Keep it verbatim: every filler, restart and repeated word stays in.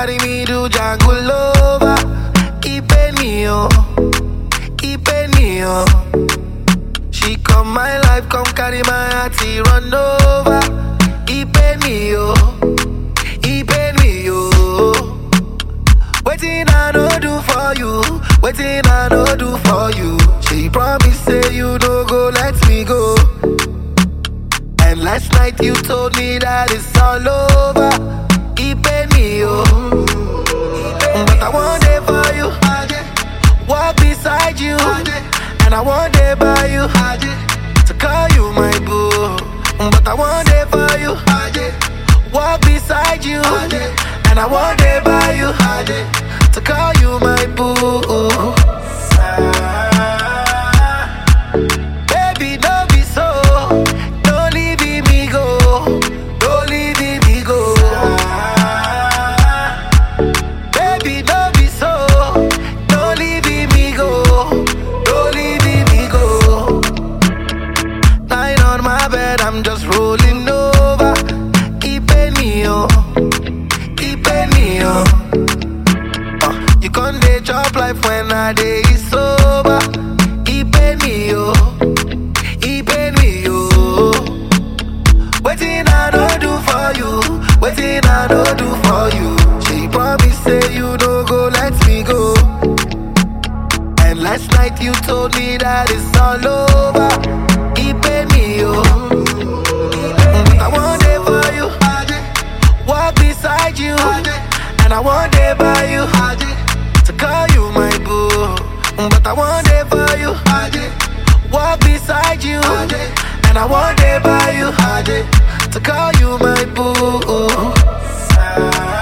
carry me to jungle over. Keep me oh, keep me oh. She come my life, come carry my heart, he run over. Keep me oh, keep me oh. Waiting I no do for you, waiting I no do for you. She promise say you no go let me go. And last night you told me that it's all over. Keep me oh, but I want it for you. Walk beside you, and I want it by you. To call you my boo, but I want it for you. Walk beside you, and I want it by you. To call you my boo. Baby, don't be so. Don't leave me go. Don't leave me go. Baby, don't be so. Don't leave me go. Don't leave me go. Lying on my bed, I'm just rolling over. Keeping me oh, keeping me oh. Uh, you can't dey chop life when I dey sober. Keeping me oh, keeping me oh. Waiting I don't do for you, waiting I don't do for you. She promise say you no go let me go. And last night you told me that it's all over. Keeping me oh, but I want it for you. Walk beside you, and I want it by you. To call you my boo, but I want it for you. Walk beside you, and I want it by you. To call you my boo.